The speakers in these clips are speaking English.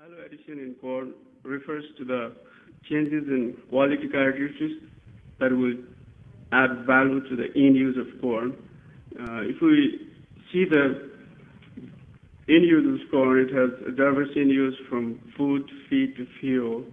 Value addition in corn refers to the changes in quality characteristics that will add value to the end use of corn. If we see the end use of corn, it has a diverse end use from food, feed to fuel.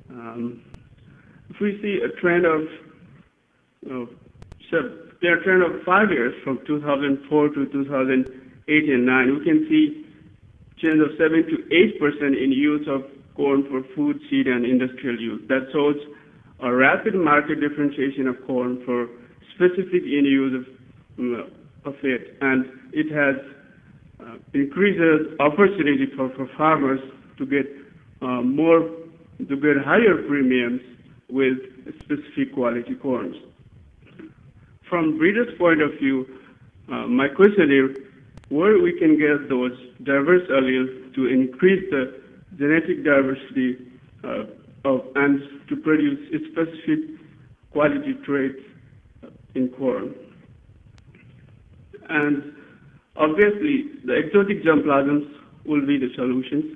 If we see a trend of uh, there are trend of 5 years from 2004 to 2008 and 9, we can see change of 7 to 8% in use of corn for food, seed, and industrial use. That shows a rapid market differentiation of corn for specific end use of it, and it has increases opportunity for farmers to get higher premiums with specific quality corns. From breeders' point of view, my question is where we can get those diverse alleles to increase the genetic diversity and to produce specific quality traits in corn. And obviously, the exotic germplasms will be the solutions,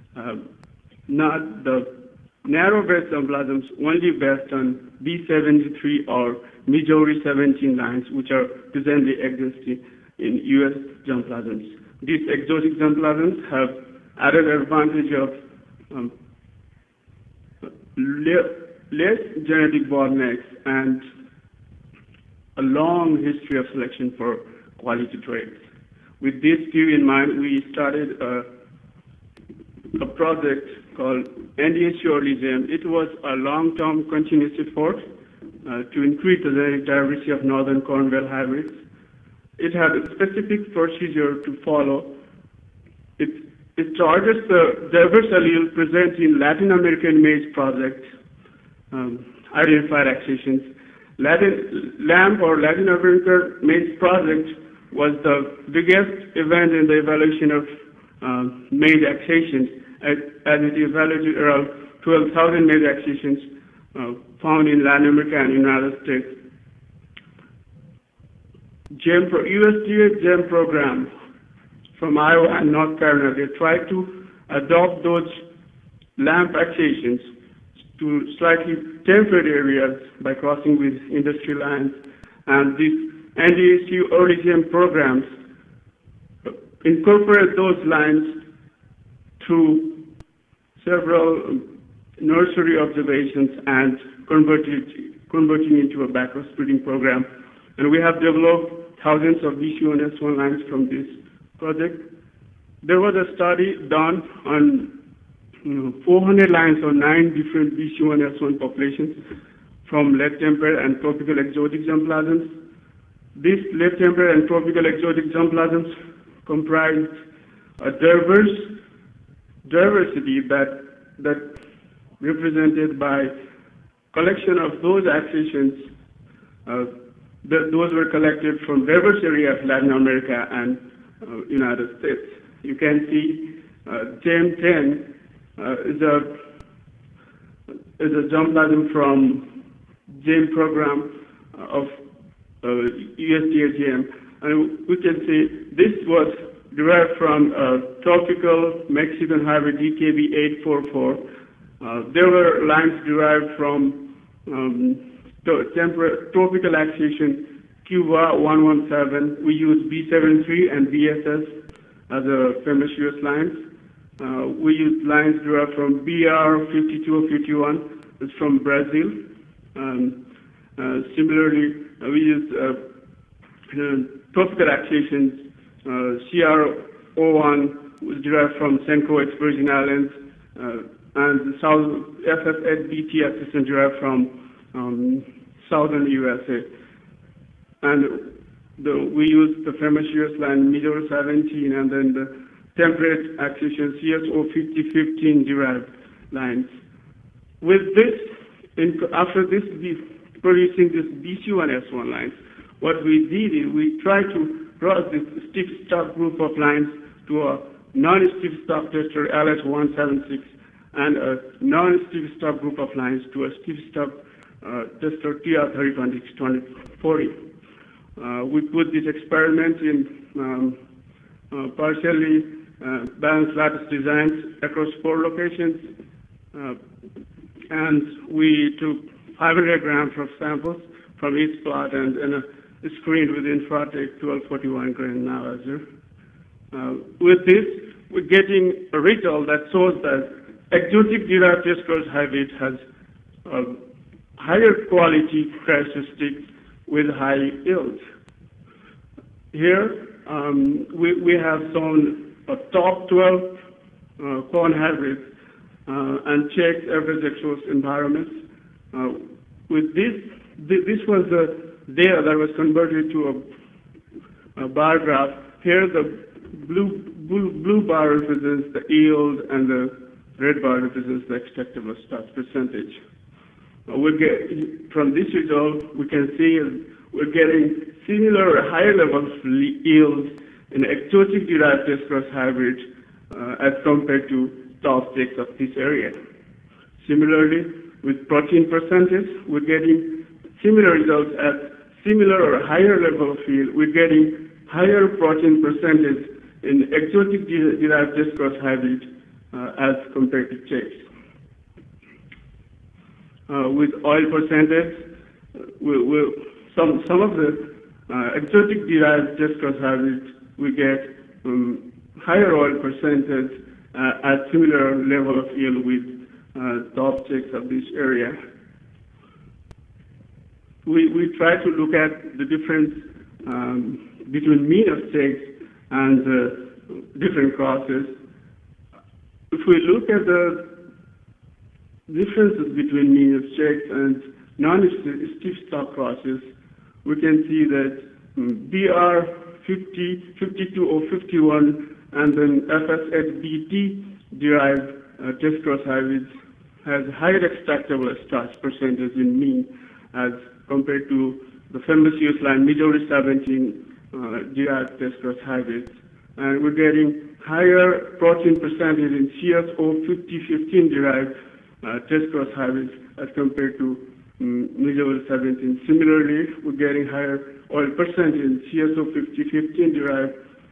not the narrow-bred germplasms only based on B73 or Missouri 17 lines, which are presently existing in U.S. germplasms. These exotic germplasms have added advantage of less genetic bottlenecks and a long history of selection for quality traits. With this view in mind, we started a project called NDSU Early GEM. It was a long-term continuous effort to increase the genetic diversity of northern corn well hybrids. It had a specific procedure to follow. It targets the diverse allele present in Latin American maize project, identified accessions. LAMP or Latin American maize project was the biggest event in the evaluation of maize accessions, as it evaluated around 12,000 maize accessions found in Latin America and United States. USDA GEM program from Iowa and North Carolina, they tried to adopt those LAMP accessions to slightly temperate areas by crossing with industry lines. And these NDSU early GEM programs incorporate those lines through several nursery observations and converting into a backward spreading program. And we have developed thousands of BCU and S1 lines from this project. There was a study done on 400 lines on 9 different BCU and S1 populations from late temperate and tropical exotic germplasms. These late temperate and tropical exotic germplasms comprise a diversity that represented by collection of those accessions. Those were collected from diverse areas of Latin America and United States. You can see GEM10 is a germplasm from GEM program of USDA GEM. And we can see this was derived from tropical Mexican hybrid DKB 844. There were lines derived from tropical accession Cuba 117. We use B73 and BSS as a famous US lines. We use lines derived from BR 5251. It's from Brazil. Similarly, we use tropical accessions. CR01 was derived from St. Croix Virgin Islands, and the South FF8BT accession derived from southern USA. And we use the famous US line Missouri 17, and then the temperate accession CSO 5015 derived lines. With this, after this, producing this BCU and S1 lines, what we did is we tried to cross this stiff stop group of lines to a non-stiff stop tester LH176 and a non-stiff stop group of lines to a stiff stop tester TR302040. We put this experiment in partially balanced lattice designs across 4 locations, and we took 500 grams of samples from each plot and screened with Infratech 1241 grain analyzer. With this, we're getting a result that shows that exotic derived test cross hybrid has higher quality characteristics with high yields. Here, we have shown a top 12 corn hybrids and checked average exposed environments. With this was the data that was converted to a bar graph. Here, the blue bar represents the yield, and the red bar represents the extractable starch percentage. From this result, we can see we're getting similar or higher levels of yields in exotic derived test cross hybrid as compared to top 6 of this area. Similarly, with protein percentage, we're getting similar results at similar or higher level of yield. We're getting higher protein percentage in exotic derived test cross hybrid as compared to checks. With oil percentage, some of the exotic derived test cross hybrids, we get higher oil percentage at similar level of yield with top checks of this area. We try to look at the difference between mean of checks and different crosses. If we look at the differences between mean of checks and non-stiff stock crosses, we can see that BR 50, 52, or 51, and then FSHBT derived test cross hybrids has higher extractable starch percentage in mean as compared to the famous US line Missouri 17 derived test cross hybrids. And we're getting higher protein percentage in CSO 5015 derived test cross hybrids as compared to Missouri 17. Similarly, we're getting higher oil percentage in CSO 5015 derived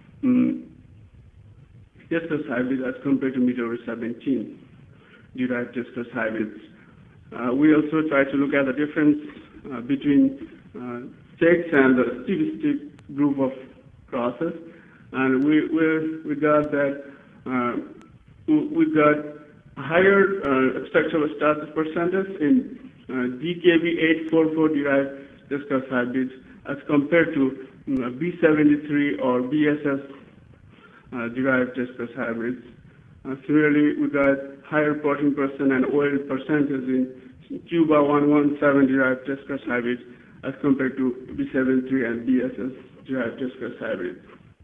test cross hybrids as compared to Missouri 17 derived test cross hybrids. We also try to look at the difference between checks and the stiff group of crosses, and we got that we got higher extractable starch percentage in DKB 844 derived test cross hybrids as compared to B73 or BSS derived test cross hybrids. Similarly, we got higher protein percent and oil percentage in Cuba 117 derived test cross hybrids as compared to B73 and BSS derived test cross hybrids.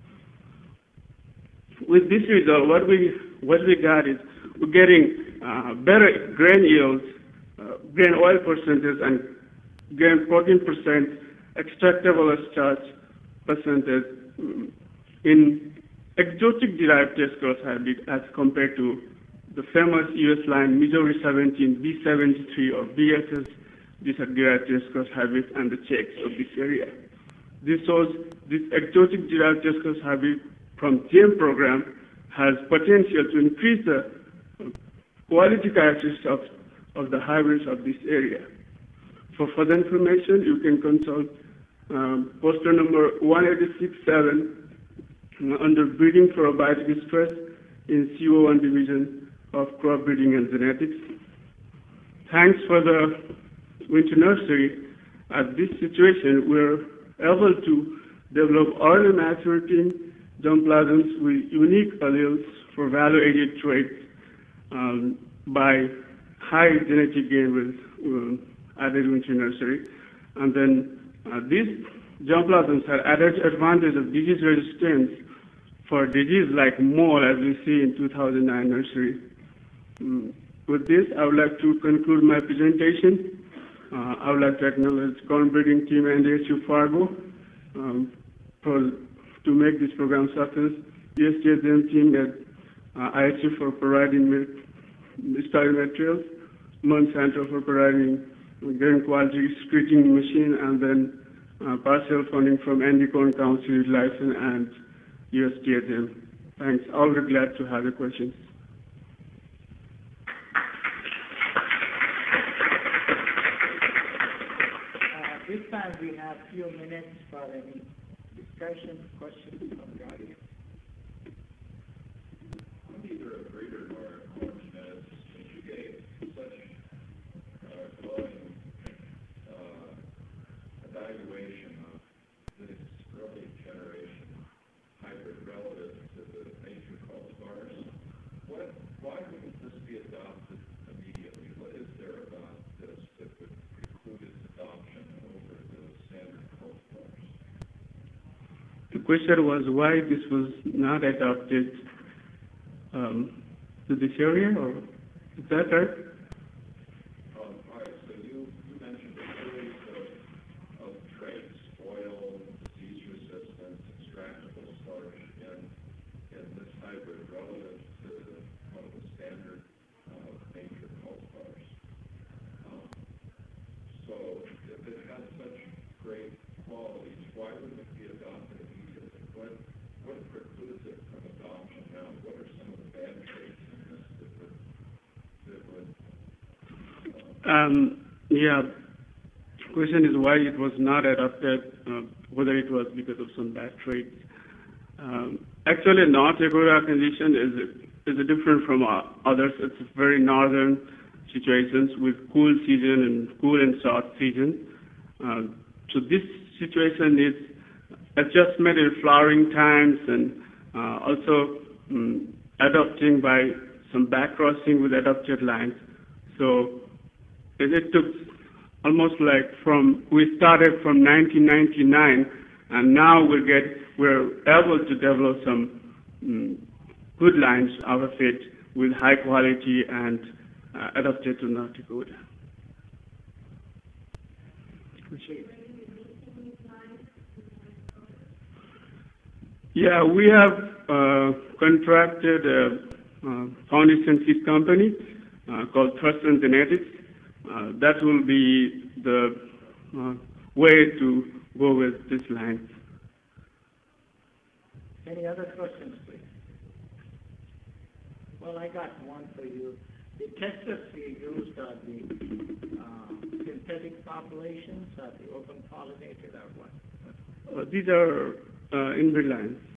With this result, what we got is we're getting better grain yields, grain oil percentage, and grain protein percent, extractable starch percentage in exotic derived test cross hybrid as compared to the famous US line Missouri 17, B73, or BSS derived test cross hybrid and the checks of this area. This shows this exotic derived test cross hybrid from GM program has potential to increase the quality characteristics of the hybrids of this area. For further information, you can consult poster number 186.7 under breeding for abiotic stress in CO1 division of crop breeding and genetics. Thanks for the winter nursery. At this situation, we're able to develop early maturity germplasms with unique alleles for value-added traits by high genetic gain with added winter nursery. And then these germplasms have added advantage of disease resistance for disease like mole, as we see in 2009 nursery. With this, I would like to conclude my presentation. I would like to acknowledge corn breeding team and ASU Fargo to make this program success. USGSM team at ISU for providing study materials, Monsanto for providing grain quality screening machine, and then partial funding from Andy Corn Council license and USGSM. Thanks. I'll be glad to have your questions. This time we have a few minutes for any discussion, questions from the audience. I'm neither a breeder nor a corn geneticist, since you gave such glowing evaluation of this early generation hybrid relative to the nature cultivars. Why wouldn't this be adopted immediately? What is there about this that would preclude its adoption over the standard cultivars? The question was why this was not adopted to this area, or is that right? All right. So you mentioned a series of traits: oil, disease resistance, extractable starch in this hybrid relative to one of the standard nature cultivars. So if it has such great qualities, why wouldn't it be adopted immediately? What precludes it from adoption now? What are some of the bad traits in this that would Yeah. The question is why it was not adopted, whether it was because of some bad traits. Actually, North Dakota condition is different from others. It's very northern situations with cool season and cool and short season. So this situation needs adjustment in flowering times and also adopting by some back crossing with adopted lines. So it took almost like we started from 1999, and now we're able to develop some good lines out of it with high quality and adapted to North Dakota. Yeah, we have contracted a foundation seed company called Thurston Genetics. That will be the way to go with this line. Any other questions, please? Well, I got one for you. The testers you used are the synthetic populations, are the open pollinated, or what? These are inbred lines.